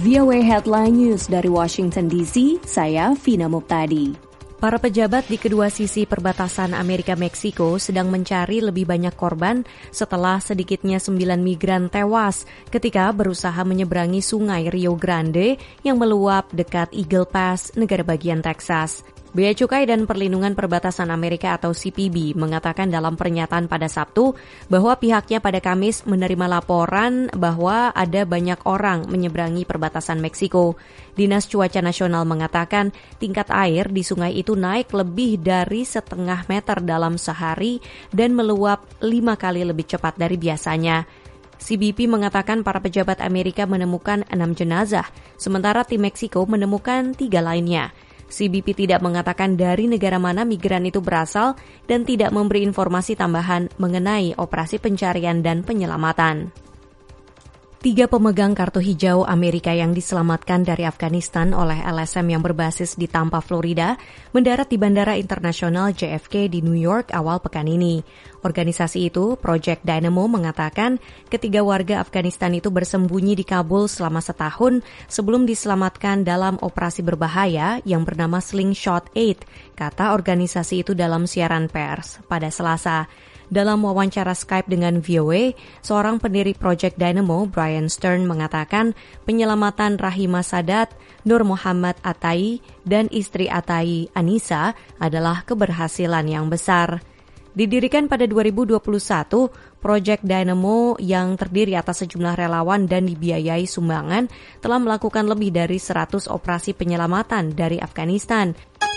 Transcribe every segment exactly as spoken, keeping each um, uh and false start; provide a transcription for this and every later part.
V O A Headline News dari Washington D C, saya Vina Muptadi. Para pejabat di kedua sisi perbatasan Amerika-Meksiko sedang mencari lebih banyak korban setelah sedikitnya sembilan migran tewas ketika berusaha menyeberangi sungai Rio Grande yang meluap dekat Eagle Pass, negara bagian Texas. Bea Cukai dan Perlindungan Perbatasan Amerika atau C P B mengatakan dalam pernyataan pada Sabtu bahwa pihaknya pada Kamis menerima laporan bahwa ada banyak orang menyeberangi perbatasan Meksiko. Dinas Cuaca Nasional mengatakan tingkat air di sungai itu naik lebih dari setengah meter dalam sehari dan meluap lima kali lebih cepat dari biasanya. C B P mengatakan para pejabat Amerika menemukan enam jenazah, sementara tim Meksiko menemukan tiga lainnya. C B P tidak mengatakan dari negara mana migran itu berasal dan tidak memberi informasi tambahan mengenai operasi pencarian dan penyelamatan. Tiga pemegang kartu hijau Amerika yang diselamatkan dari Afghanistan oleh L S M yang berbasis di Tampa, Florida, mendarat di Bandara Internasional J F K di New York awal pekan ini. Organisasi itu, Project Dynamo, mengatakan ketiga warga Afghanistan itu bersembunyi di Kabul selama setahun sebelum diselamatkan dalam operasi berbahaya yang bernama Slingshot delapan, kata organisasi itu dalam siaran pers pada Selasa. Dalam wawancara Skype dengan V O A, seorang pendiri Project Dynamo, Brian Stern, mengatakan penyelamatan Rahima Sadat, Nur Muhammad Atai, dan istri Atai, Anissa, adalah keberhasilan yang besar. Didirikan pada dua ribu dua puluh satu, Project Dynamo yang terdiri atas sejumlah relawan dan dibiayai sumbangan telah melakukan lebih dari seratus operasi penyelamatan dari Afghanistan.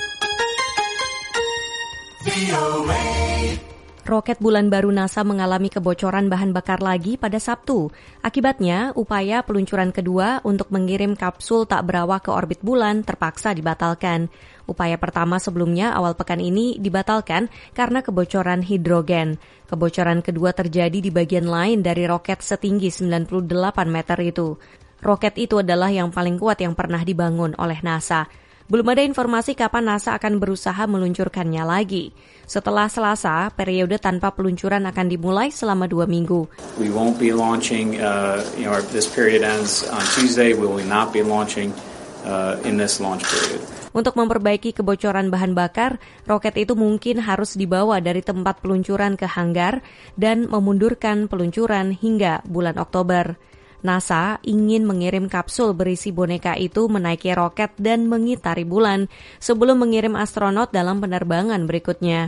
Roket bulan baru NASA mengalami kebocoran bahan bakar lagi pada Sabtu. Akibatnya, upaya peluncuran kedua untuk mengirim kapsul tak berawak ke orbit bulan terpaksa dibatalkan. Upaya pertama sebelumnya awal pekan ini dibatalkan karena kebocoran hidrogen. Kebocoran kedua terjadi di bagian lain dari roket setinggi sembilan puluh delapan meter itu. Roket itu adalah yang paling kuat yang pernah dibangun oleh NASA. Belum ada informasi kapan NASA akan berusaha meluncurkannya lagi. Setelah Selasa, periode tanpa peluncuran akan dimulai selama dua minggu. We won't be launching, uh, you know, this period ends on Tuesday. We will not be launching uh, in this launch period. Untuk memperbaiki kebocoran bahan bakar, roket itu mungkin harus dibawa dari tempat peluncuran ke hanggar dan memundurkan peluncuran hingga bulan Oktober. NASA ingin mengirim kapsul berisi boneka itu menaiki roket dan mengitari bulan sebelum mengirim astronot dalam penerbangan berikutnya.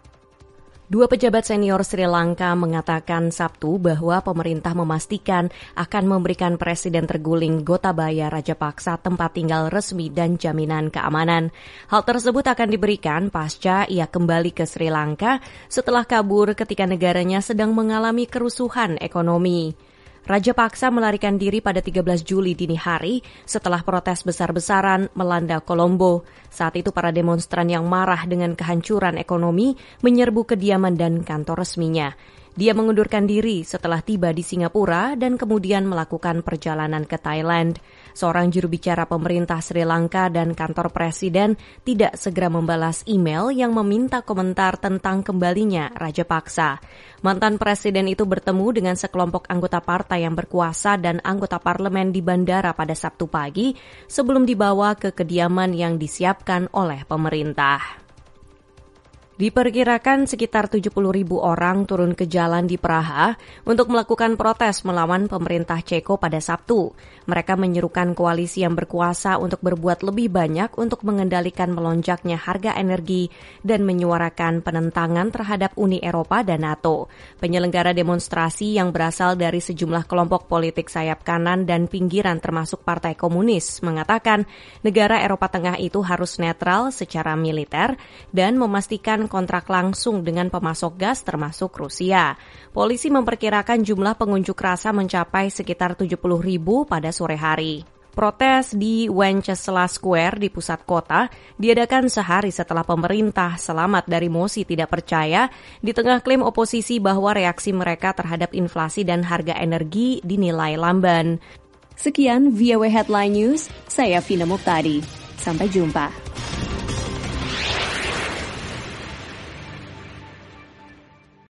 Dua pejabat senior Sri Lanka mengatakan Sabtu bahwa pemerintah memastikan akan memberikan Presiden terguling Gotabaya Rajapaksa tempat tinggal resmi dan jaminan keamanan. Hal tersebut akan diberikan pasca ia kembali ke Sri Lanka setelah kabur ketika negaranya sedang mengalami kerusuhan ekonomi. Rajapaksa melarikan diri pada tiga belas Juli dini hari setelah protes besar-besaran melanda Kolombo. Saat itu para demonstran yang marah dengan kehancuran ekonomi menyerbu kediaman dan kantor resminya. Dia mengundurkan diri setelah tiba di Singapura dan kemudian melakukan perjalanan ke Thailand. Seorang juru bicara pemerintah Sri Lanka dan kantor presiden tidak segera membalas email yang meminta komentar tentang kembalinya Rajapaksa. Mantan presiden itu bertemu dengan sekelompok anggota partai yang berkuasa dan anggota parlemen di bandara pada Sabtu pagi sebelum dibawa ke kediaman yang disiapkan oleh pemerintah. Diperkirakan sekitar tujuh puluh ribu orang turun ke jalan di Praha untuk melakukan protes melawan pemerintah Ceko pada Sabtu. Mereka menyerukan koalisi yang berkuasa untuk berbuat lebih banyak untuk mengendalikan melonjaknya harga energi dan menyuarakan penentangan terhadap Uni Eropa dan NATO. Penyelenggara demonstrasi yang berasal dari sejumlah kelompok politik sayap kanan dan pinggiran termasuk Partai Komunis mengatakan negara Eropa Tengah itu harus netral secara militer dan memastikan kontrak langsung dengan pemasok gas termasuk Rusia. Polisi memperkirakan jumlah pengunjuk rasa mencapai sekitar tujuh puluh ribu pada sore hari. Protes di Wenceslas Square di pusat kota diadakan sehari setelah pemerintah selamat dari mosi tidak percaya di tengah klaim oposisi bahwa reaksi mereka terhadap inflasi dan harga energi dinilai lamban. Sekian V O A Headline News, saya Vina Muptadi. Sampai jumpa.